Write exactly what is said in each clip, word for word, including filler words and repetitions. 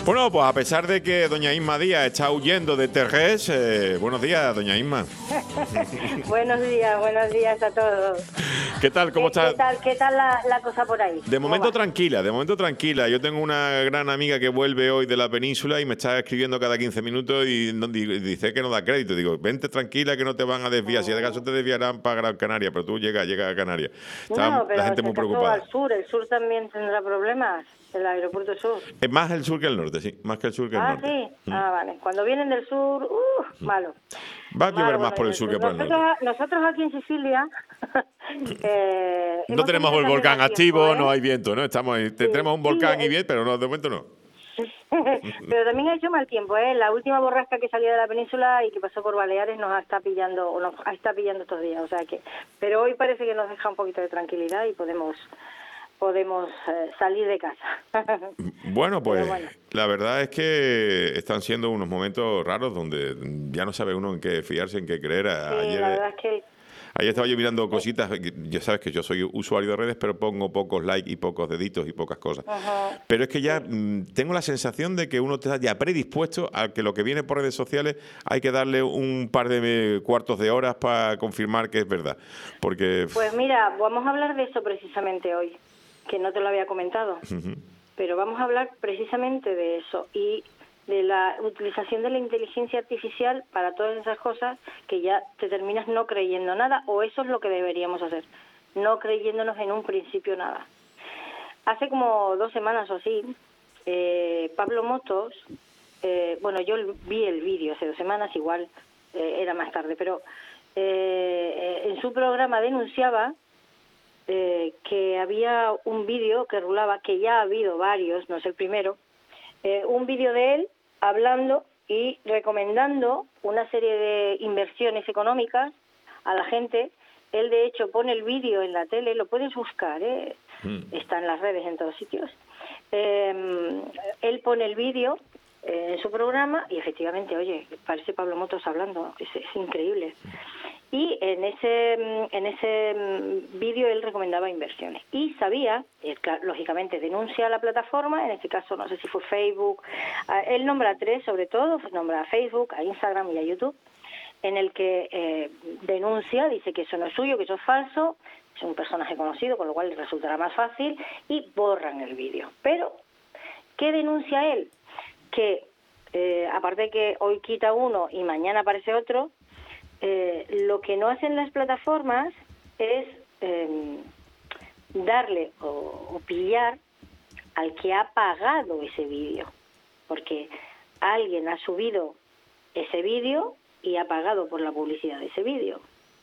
Bueno, pues a pesar de que doña Isma Díaz está huyendo de Terrés, eh, buenos días, doña Isma. Buenos días, buenos días a todos. ¿Qué tal? ¿Cómo ¿Qué, está? ¿Qué tal, qué tal la, la cosa por ahí? De momento va? tranquila, de momento tranquila. Yo tengo una gran amiga que vuelve hoy de la península y me está escribiendo cada quince minutos y, no, y dice que no da crédito. Digo, vente tranquila que no te van a desviar. Si de caso te desviarán para Gran Canaria, pero tú llegas, llegas a Canarias. Está No, pero la gente si muy acaso preocupada. al sur, el sur también tendrá problemas, el aeropuerto sur. Es más el sur que el norte, sí, más que el sur que el Ah, norte. sí, Mm. ah, vale. Cuando vienen del sur, uh, malo. Va a llover Malo más cuando por el vienen sur del que por el nosotros, norte. nosotros aquí en Sicilia eh, No hemos tenemos tenido el también volcán mal tiempo, activo, ¿eh? no hay viento, ¿no? Estamos ahí. Sí, Tenemos un sí, volcán y eh, bien, pero no, de momento no. pero también ha hecho mal tiempo, ¿eh? La última borrasca que salía de la península y que pasó por Baleares nos está pillando, o nos está pillando estos días, o sea que, pero hoy parece que nos deja un poquito de tranquilidad y podemos podemos eh, salir de casa. Bueno, pues bueno. la verdad es que están siendo unos momentos raros donde ya no sabe uno en qué fiarse, en qué creer. Sí, Ayer, la verdad es que ayer estaba yo mirando cositas, ya sabes que yo soy usuario de redes, pero pongo pocos likes y pocos deditos y pocas cosas. uh-huh. Pero es que ya sí. mm, tengo la sensación de que uno está ya predispuesto a que lo que viene por redes sociales hay que darle un par de cuartos de horas para confirmar que es verdad. Porque... Pues mira, vamos a hablar de eso precisamente hoy, que no te lo había comentado, Uh-huh. pero vamos a hablar precisamente de eso y de la utilización de la inteligencia artificial para todas esas cosas que ya te terminas no creyendo nada, o eso es lo que deberíamos hacer, no creyéndonos en un principio nada. Hace como dos semanas o así, eh, Pablo Motos, eh, bueno, yo vi el vídeo hace dos semanas, igual eh, era más tarde, pero eh, en su programa denunciaba eh, que había un vídeo que rulaba, que ya ha habido varios, no es el primero, eh, un vídeo de él hablando y recomendando una serie de inversiones económicas a la gente. Él, de hecho, pone el vídeo en la tele, lo puedes buscar, ¿eh? Mm. Está en las redes, en todos sitios. Eh, él pone el vídeo eh, en su programa y, efectivamente, oye, parece Pablo Motos hablando, es, es increíble. Y en ese en ese vídeo él recomendaba inversiones. Y sabía, él, lógicamente, denuncia a la plataforma, en este caso no sé si fue Facebook, él nombra a tres sobre todo, nombra a Facebook, a Instagram y a YouTube, en el que eh, denuncia, dice que eso no es suyo, que eso es falso, es un personaje conocido, con lo cual le resultará más fácil, y borran el vídeo. Pero, ¿qué denuncia él? Que, eh, aparte de que hoy quita uno y mañana aparece otro, eh, lo que no hacen las plataformas es eh, darle o, o pillar al que ha pagado ese vídeo, porque alguien ha subido ese vídeo y ha pagado por la publicidad de ese vídeo.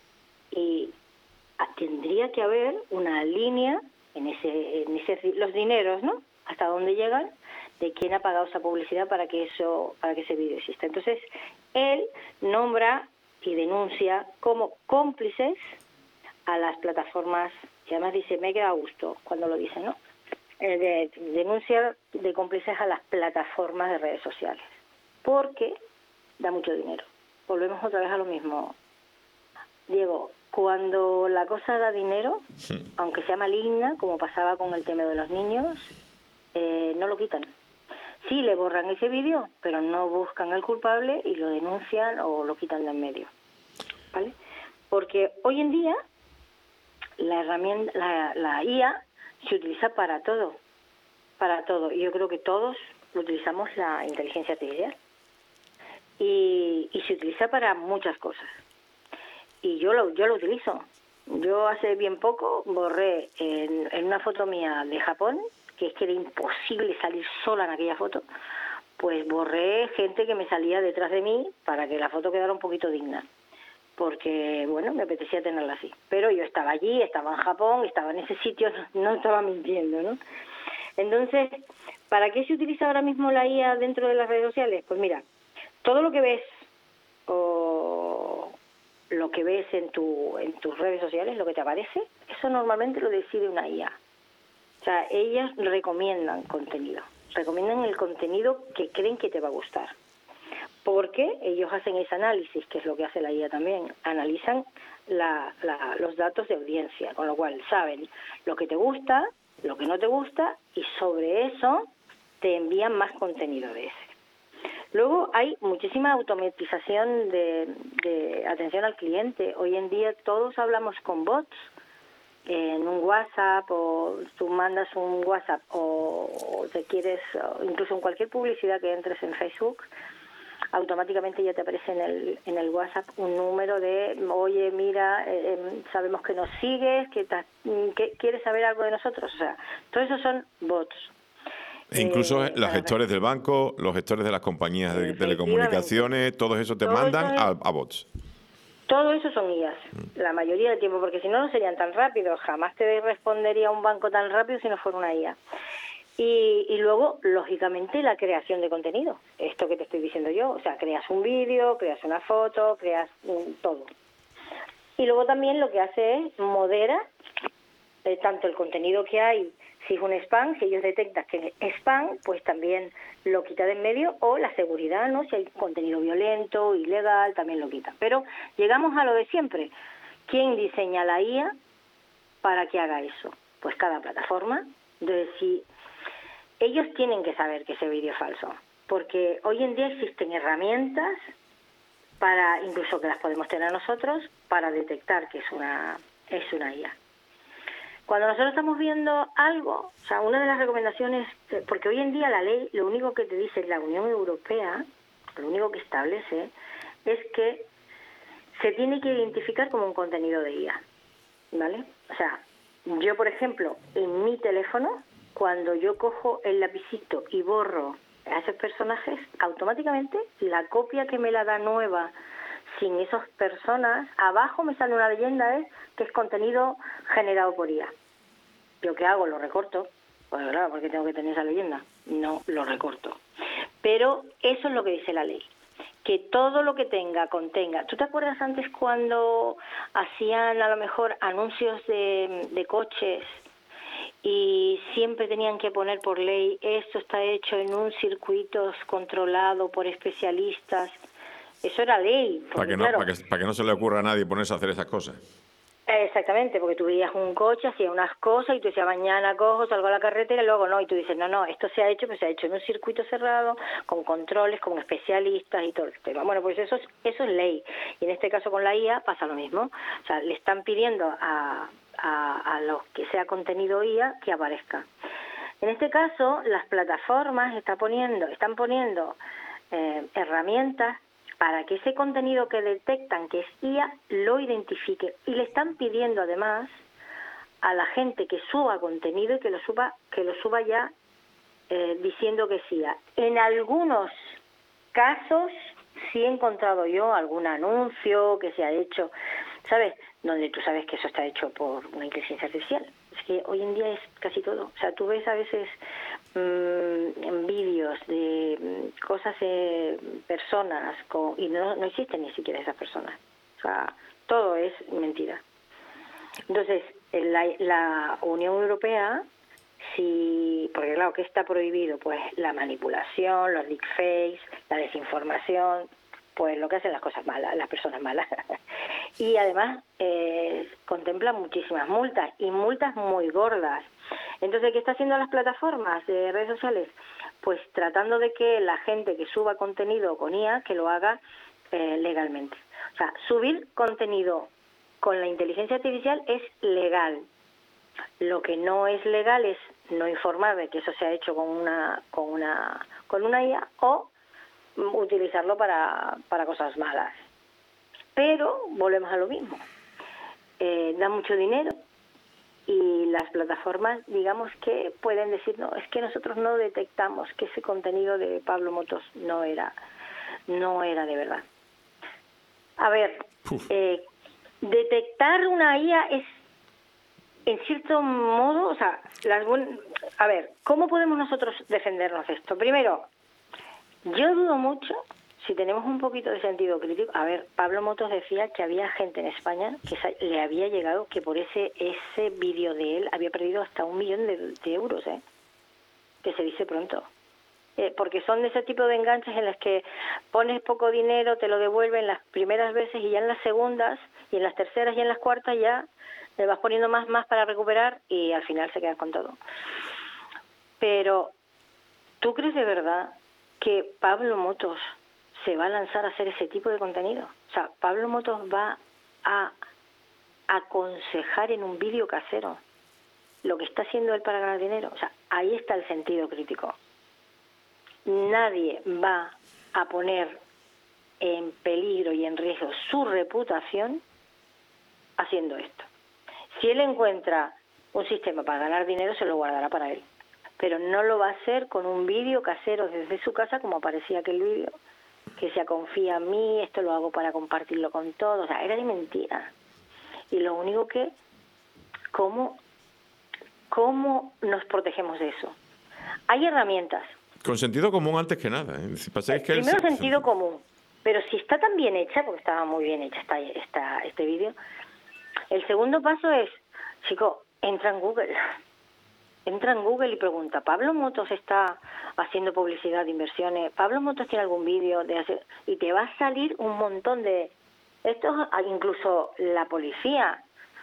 Y tendría que haber una línea en ese, en ese los dineros, ¿no? Hasta dónde llegan, de quién ha pagado esa publicidad para que eso, para que ese vídeo exista. Entonces, él nombra y denuncia como cómplices a las plataformas, y además dice, me queda a gusto cuando lo dice, ¿no? Eh, de, denuncia de cómplices a las plataformas de redes sociales, porque da mucho dinero. Volvemos otra vez a lo mismo, Diego. Cuando la cosa da dinero, sí, aunque sea maligna, como pasaba con el tema de los niños, eh, no lo quitan. Sí le borran ese vídeo, pero no buscan al culpable y lo denuncian o lo quitan de en medio, ¿vale? Porque hoy en día la herramienta, la, la I A se utiliza para todo, para todo. Y yo creo que todos utilizamos la inteligencia artificial y, y se utiliza para muchas cosas. Y yo lo, yo lo utilizo. Yo hace bien poco borré en, en una foto mía de Japón, que es que era imposible salir sola en aquella foto, pues borré gente que me salía detrás de mí para que la foto quedara un poquito digna. Porque, bueno, me apetecía tenerla así. Pero yo estaba allí, estaba en Japón, estaba en ese sitio, no, no estaba mintiendo, ¿no? Entonces, ¿para qué se utiliza ahora mismo la I A dentro de las redes sociales? Pues mira, todo lo que ves o lo que ves en tu en tus redes sociales, lo que te aparece, eso normalmente lo decide una I A. O sea, ellas recomiendan contenido, recomiendan el contenido que creen que te va a gustar. Porque ellos hacen ese análisis, que es lo que hace la I A también, analizan la, la, los datos de audiencia, con lo cual saben lo que te gusta, lo que no te gusta, y sobre eso te envían más contenido de ese. Luego hay muchísima automatización de, de atención al cliente. Hoy en día todos hablamos con bots en un WhatsApp, o tú mandas un WhatsApp o, o te quieres, o incluso en cualquier publicidad que entres en Facebook, automáticamente ya te aparece en el, en el WhatsApp un número de, oye, mira, eh, sabemos que nos sigues, que, ta, que quieres saber algo de nosotros. O sea, todo eso son bots. E incluso Eh, los gestores del banco, los gestores de las compañías de telecomunicaciones, todo eso te todo mandan eso es, a, a bots. Todo eso son I As, mm. la mayoría del tiempo, porque si no, no serían tan rápidos. Jamás te respondería un banco tan rápido si no fuera una I A. Y, y luego, lógicamente, la creación de contenido. Esto que te estoy diciendo yo. O sea, creas un vídeo, creas una foto, creas un, todo. Y luego también lo que hace es modera eh, tanto el contenido que hay. Si es un spam, si ellos detectan que es spam, pues también lo quita de en medio, o la seguridad, ¿no? Si hay contenido violento, ilegal, también lo quita. Pero llegamos a lo de siempre. ¿Quién diseña la I A para que haga eso? Pues cada plataforma. Entonces, si ellos tienen que saber que ese vídeo es falso, porque hoy en día existen herramientas para, incluso que las podemos tener nosotros, para detectar que es una es una I A. Cuando nosotros estamos viendo algo, o sea, una de las recomendaciones, porque hoy en día la ley, lo único que te dice la Unión Europea, lo único que establece, es que se tiene que identificar como un contenido de I A, ¿vale? O sea, yo, por ejemplo, en mi teléfono, cuando yo cojo el lapicito y borro a esos personajes, automáticamente la copia que me la da nueva, sin esas personas, abajo me sale una leyenda es que es contenido generado por I A. ¿Yo qué hago? Lo recorto. Pues claro, porque tengo que tener esa leyenda. No, lo recorto. Pero eso es lo que dice la ley. Que todo lo que tenga, contenga. ¿Tú te acuerdas antes cuando hacían a lo mejor anuncios de, de coches y siempre tenían que poner por ley, esto está hecho en un circuito controlado por especialistas? Eso era ley. Porque, para, que no, claro, para, que, para que no se le ocurra a nadie ponerse a hacer esas cosas. Exactamente, porque tú veías un coche, hacía unas cosas y tú decías, mañana cojo, salgo a la carretera y luego no. Y tú dices, no, no, esto se ha hecho, pero se ha hecho en un circuito cerrado, con controles, con especialistas y todo el tema. Bueno, pues eso es, eso es ley. Y en este caso con la I A pasa lo mismo. O sea, le están pidiendo a, a, a los que sea contenido I A que aparezca. En este caso, las plataformas están poniendo, están poniendo eh, herramientas para que ese contenido que detectan que es I A lo identifique, y le están pidiendo además a la gente que suba contenido y que lo suba que lo suba ya eh, diciendo que es I A. En algunos casos sí he encontrado yo algún anuncio que se ha hecho, ¿sabes? Donde tú sabes que eso está hecho por una inteligencia artificial. Es que hoy en día es casi todo. O sea, tú ves a veces mmm, en vídeos de mmm, cosas, eh, personas, con, y no, no existen ni siquiera esas personas. O sea, todo es mentira. Entonces, la, la Unión Europea, sí, porque claro, ¿qué está prohibido? Pues la manipulación, los deepfakes, la desinformación, pues lo que hacen las cosas malas, las personas malas. Y además eh, contemplan muchísimas multas, y multas muy gordas. Entonces, ¿qué está haciendo las plataformas de redes sociales? Pues tratando de que la gente que suba contenido con I A, que lo haga eh, legalmente. O sea, subir contenido con la inteligencia artificial es legal. Lo que no es legal es no informar de que eso se ha hecho con una con una con una I A, o utilizarlo para, para cosas malas. Pero volvemos a lo mismo. Eh, da mucho dinero, y las plataformas, digamos que pueden decir, no, es que nosotros no detectamos que ese contenido de Pablo Motos no era, no era de verdad. A ver, eh, detectar una I A es, en cierto modo, o sea, las buen... a ver, ¿cómo podemos nosotros defendernos de esto? Primero, yo dudo mucho, si tenemos un poquito de sentido crítico. A ver, Pablo Motos decía que había gente en España que le había llegado, que por ese ese vídeo de él había perdido hasta un millón de, de euros, ¿eh? Que se dice pronto. Eh, porque son de ese tipo de enganches en los que pones poco dinero, te lo devuelven las primeras veces, y ya en las segundas, y en las terceras y en las cuartas ya le vas poniendo más, más para recuperar, y al final se quedan con todo. Pero ¿Tú crees de verdad que Pablo Motos se va a lanzar a hacer ese tipo de contenido? O sea, Pablo Motos va a aconsejar en un vídeo casero lo que está haciendo él para ganar dinero. O sea, ahí está el sentido crítico. Nadie va a poner en peligro y en riesgo su reputación haciendo esto. Si él encuentra un sistema para ganar dinero, se lo guardará para él. Pero no lo va a hacer con un vídeo casero desde su casa, como aparecía aquel vídeo, que se confía en mí, esto lo hago para compartirlo con todos. O sea, era de mentira. Y lo único que, ¿cómo, cómo nos protegemos de eso? Hay herramientas. Con sentido común antes que nada. ¿eh? Si pasa es que Primero él... sentido común. Pero si está tan bien hecha, porque estaba muy bien hecha esta, esta, este vídeo, el segundo paso es, chico, entra en Google. Entra en Google y pregunta, ¿Pablo Motos está haciendo publicidad de inversiones? ¿Pablo Motos tiene algún vídeo de hacer? Y te va a salir un montón de... Esto, incluso la policía,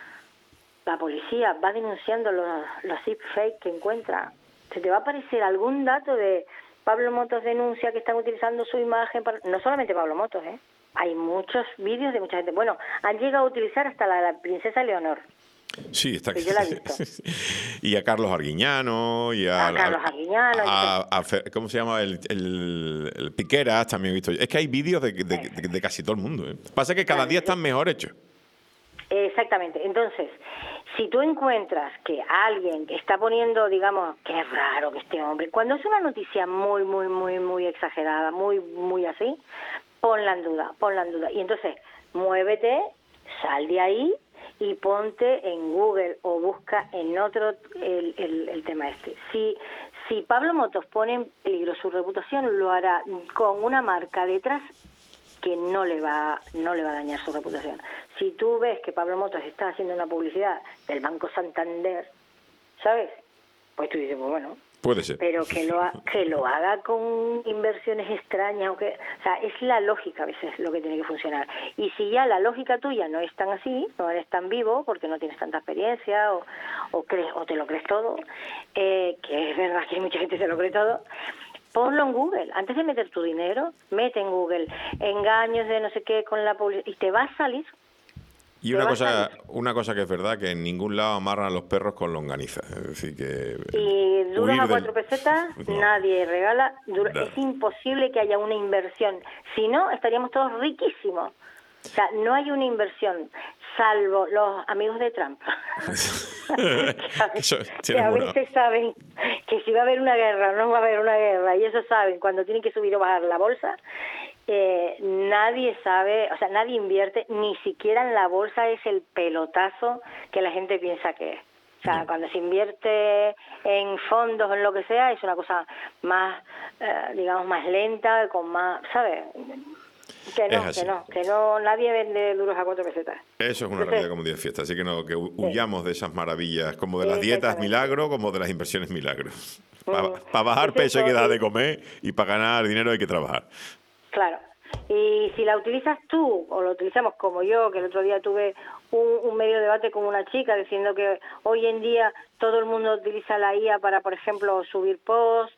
la policía va denunciando los, los deepfakes que encuentra. Se te va a aparecer algún dato de Pablo Motos denuncia que están utilizando su imagen para... No solamente Pablo Motos, ¿eh? Hay muchos vídeos de mucha gente. Bueno, han llegado a utilizar hasta la, la princesa Leonor. Sí, está aquí. Yo la he visto. Y a Carlos Arguiñano y a, a Carlos Arguiñano. A, a, a, ¿cómo se llama? El, el, el Piqueras también he visto. Es que hay vídeos de, de, de, de casi todo el mundo. ¿eh? Pasa que cada día están mejor hechos. Exactamente. Entonces, si tú encuentras que alguien que está poniendo, digamos, que es raro que este hombre, cuando es una noticia muy, muy, muy, muy exagerada, muy, muy así, ponla en duda, ponla en duda. Y entonces, muévete, sal de ahí y ponte en Google o busca en otro el, el, el tema este. Si, si Pablo Motos pone en peligro su reputación, lo hará con una marca detrás que no le va no le va a dañar su reputación. Si tú ves que Pablo Motos está haciendo una publicidad del Banco Santander, ¿sabes? Pues tú dices, pues bueno, puede ser. Pero que lo ha, que lo haga con inversiones extrañas, o que, o sea, es la lógica a veces lo que tiene que funcionar. Y si ya la lógica tuya no es tan así, no eres tan vivo porque no tienes tanta experiencia o, o crees o te lo crees todo, eh, que es verdad que hay mucha gente que se lo cree todo, ponlo en Google. Antes de meter tu dinero, mete en Google engaños de no sé qué con la publicidad y te va a salir. Y una cosa, una cosa que es verdad, que en ningún lado amarran a los perros con longaniza. Es decir, que... Y duros a cuatro del... pesetas, no. nadie regala. Dura... No. Es imposible que haya una inversión. Si no, estaríamos todos riquísimos. O sea, no hay una inversión, salvo los amigos de Trump. Eso, que a bueno. veces saben que si va a haber una guerra o no va a haber una guerra, y eso saben cuando tienen que subir o bajar la bolsa. Eh, nadie sabe, o sea, nadie invierte, ni siquiera en la bolsa es el pelotazo que la gente piensa que es. O sea, cuando se invierte en fondos o en lo que sea, es una cosa más, eh, digamos, más lenta, con más, ¿sabes? Que no, que no, que no, nadie vende duros a cuatro pesetas. Eso es una Entonces, realidad como día de fiesta, así que no, que huyamos de esas maravillas, como de las dietas milagro, como de las inversiones milagro. Para Mm. pa bajar Es peso hay que eso, dar y- de comer y para ganar dinero hay que trabajar. Claro. Y si la utilizas tú, o lo utilizamos como yo, que el otro día tuve un, un medio debate con una chica diciendo que hoy en día todo el mundo utiliza la I A para, por ejemplo, subir posts,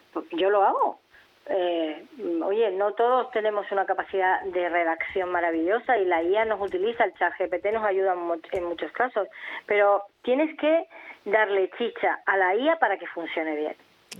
yo lo hago. Eh, oye, no todos tenemos una capacidad de redacción maravillosa y la I A nos utiliza, el chat G P T nos ayuda en, mu- en muchos casos, pero tienes que darle chicha a la I A para que funcione bien.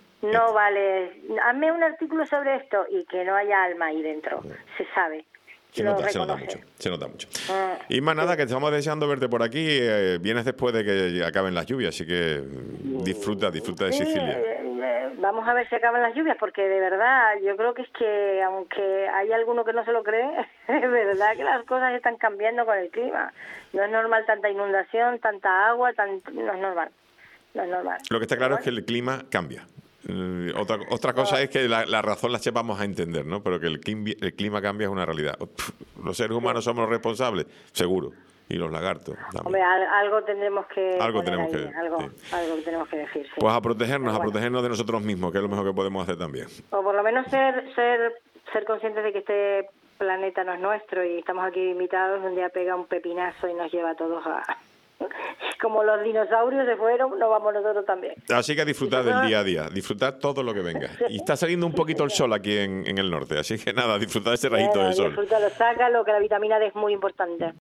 No vale, hazme un artículo sobre esto y que no haya alma ahí dentro, se sabe. Se lo nota, se nota reconoce. mucho, se nota mucho. Ah, Y más nada, sí. que estamos deseando verte por aquí. Eh, vienes después de que acaben las lluvias, así que mm, disfruta, disfruta de Sí, Sicilia. eh, eh, vamos a ver si acaban las lluvias, porque de verdad yo creo que es que aunque hay alguno que no se lo cree, es verdad que las cosas están cambiando con el clima. No es normal tanta inundación, tanta agua, tan... no es normal, no es normal. Lo que está claro es que el clima cambia. Eh, otra, otra cosa Ah. es que la, la razón la sepamos a entender, ¿no? Pero que el, clima- el clima cambia es una realidad. Pff, los seres humanos somos los responsables, seguro. Y los lagartos también. Hombre, al- algo tendremos que Algo poner tenemos ahí, que- algo, sí. algo que tenemos que decir, sí. Pues a protegernos, Pero a bueno. protegernos de nosotros mismos, que es lo mejor que podemos hacer también. O por lo menos ser ser ser conscientes de que este planeta no es nuestro y estamos aquí invitados, un día pega un pepinazo y nos lleva a todos a... como los dinosaurios se fueron, nos vamos nosotros también. Así que a disfrutar del día a día, disfrutar todo lo que venga. Y está saliendo un poquito el sol aquí en, en el norte, así que nada, disfrutar ese rayito Bueno, de sol. disfrútalo, sácalo, que la vitamina D es muy importante.